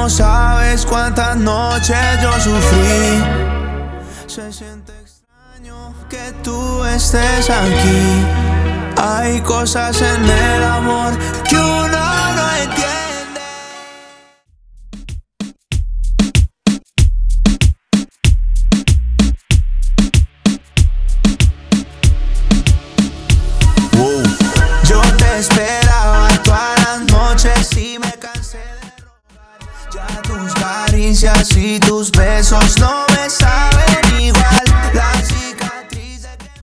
sabes cuántas noches yo sufrí. Se siente extraño que tú estés aquí. Hay cosas en el amor que uno no entiende. Yo te esperaba todas las noches y me cansé de rogar. Ya tus caricias y tus besos no